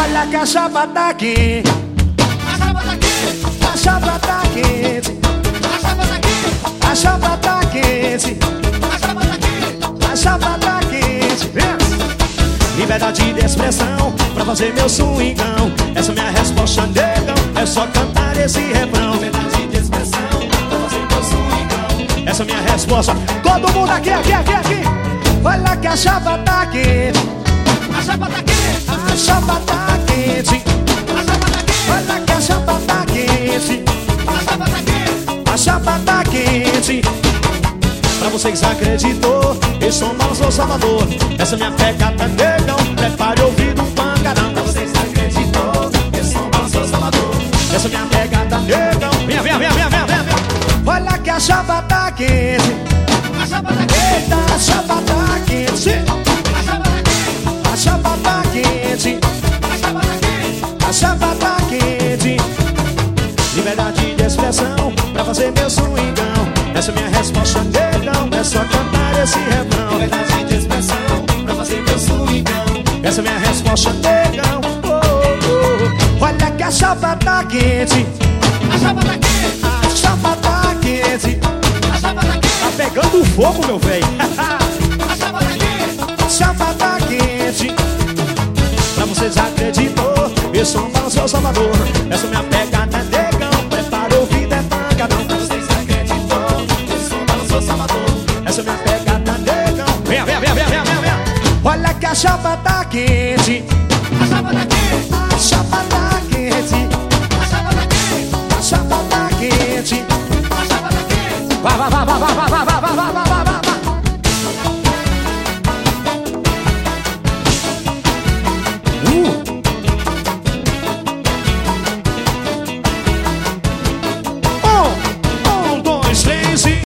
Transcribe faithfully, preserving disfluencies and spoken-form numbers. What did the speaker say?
Olha que a chapa tá quente. A chapa tá quente. A chapa tá quente. A chapa tá quente. A chapa tá quente. A chapa tá quente. A chapa tá quente. Vem. Liberdade de expressão pra fazer meu swingão. Essa é minha resposta, negão. É só cantar esse refrão. Liberdade de expressão pra fazer meu swingão. Essa é minha resposta. Todo mundo aqui, aqui, aqui, aqui. Olha que a chapa tá quente. A chapa tá quente. A chapa tá quente. A chapa tá quente. Olha que a chapa tá quente. A chapa tá quente. A chapa tá quente. Pra você que desacreditou, eu sou um sou Salvador. Essa é minha pegada, negão. Prepare o ouvido, um pancadão. Pra você que desacreditou, eu sou um sou Salvador. Essa é minha pegada, negão. Venha, venha, venha, venha, venha, venha. Olha que a chapa tá quente. A chapa tá quente. Eita, a chapa tá quente. A chapa tá quente. A chapa tá quente. A chapa tá quente. A chapa tá quente. Liberdade de expressão pra fazer meu swingão. Essa é minha resposta, negão. É só cantar esse refrão. Liberdade de expressão pra fazer meu swingão. Essa é minha resposta, negão. Oh, oh, oh. Olha que a chapa tá quente. A chapa tá quente. A chapa tá quente. A chapa tá quente. Tá pegando fogo, meu velho. A chapa tá quente. A chapa tá quente. Pra você desacreditou, eu sou um sou Salvador. Essa é minha pegada, negão. Prepara o ouvido, é pancadão. Pra você desacreditou, eu sou um sou Salvador. Essa é minha pegada, negão. Venha, venha, venha, venha, venha, venha. Olha que a chapa tá quente.